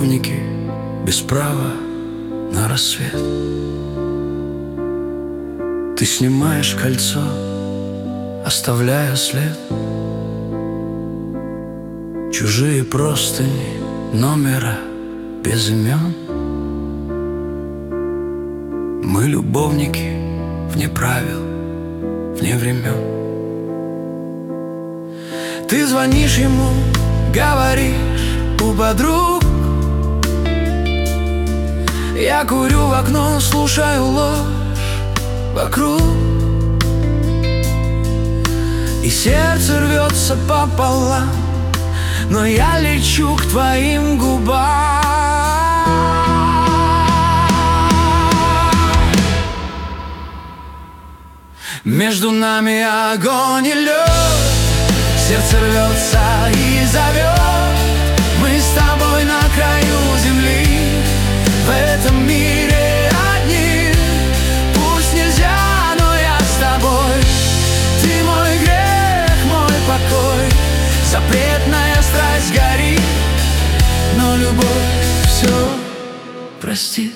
любовники без права на рассвет. Ты снимаешь кольцо, оставляя след. Чужие простыни, номера без имен. Мы любовники вне правил, вне времен. Ты звонишь ему, говоришь у подруг. Я курю в окно, слушаю ложь вокруг. И сердце рвется пополам, но я лечу к твоим губам. Между нами огонь и лед, сердце рвется и зовет. Мы с тобой на краю земли, в этом мире одни. Пусть нельзя, но я с тобой. Ты мой грех, мой покой. Запретная страсть горит, но любовь все простит.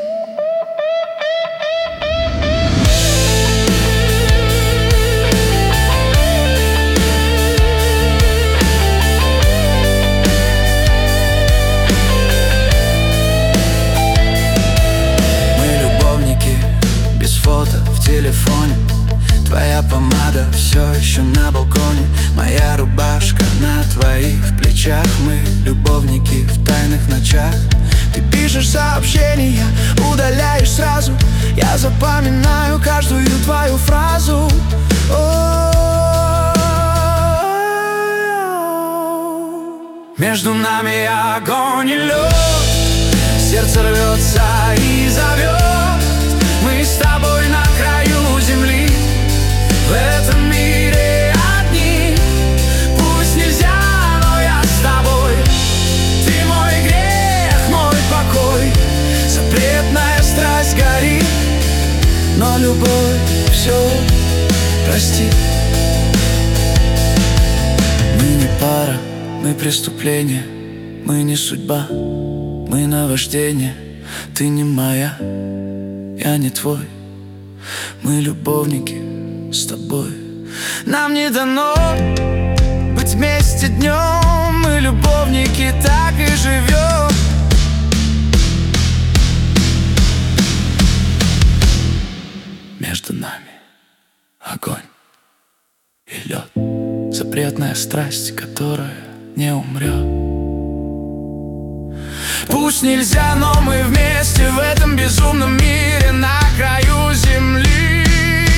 В телефоне твоя помада все еще на балконе. Моя рубашка на твоих плечах. Мы любовники в тайных ночах. Ты пишешь сообщения, удаляешь сразу. Я запоминаю каждую твою фразу. Между нами огонь и лед, сердце рвется и зовет. Мы с тобой на краю земли, в этом мире одни. Пусть нельзя, но я с тобой. Ты мой грех, мой покой. Запретная страсть горит, но любовь все простит. Мы не пара, мы преступление. Мы не судьба, мы наваждение. Ты не моя, я не твой. Мы любовники с тобой. Нам не дано быть вместе днем. Мы любовники, так и живем. Между нами огонь и лед, запретная страсть, которая не умрет. Пусть нельзя, но мы вместе в этом безумном мире на краю земли.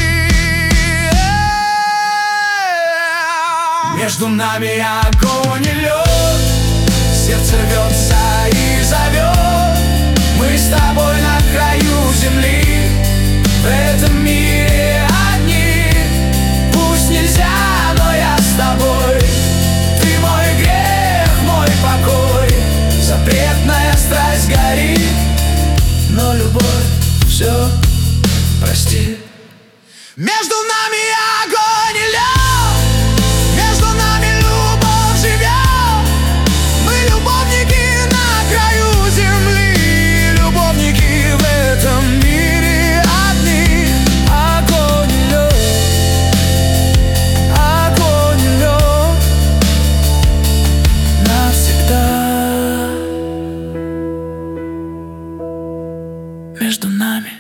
Между нами огонь и лед, сердце рвется и зовет. Мы с тобой на краю земли, в этом мире одни. Пусть нельзя, но я с тобой. Ты мой грех, мой покой. Запретная страсть горит, но любовь все простит. Между нами огонь и лед, между нами любовь живет. Мы любовники на краю земли, любовники в этом мире одни. Огонь и лед, огонь и лед, навсегда. Между нами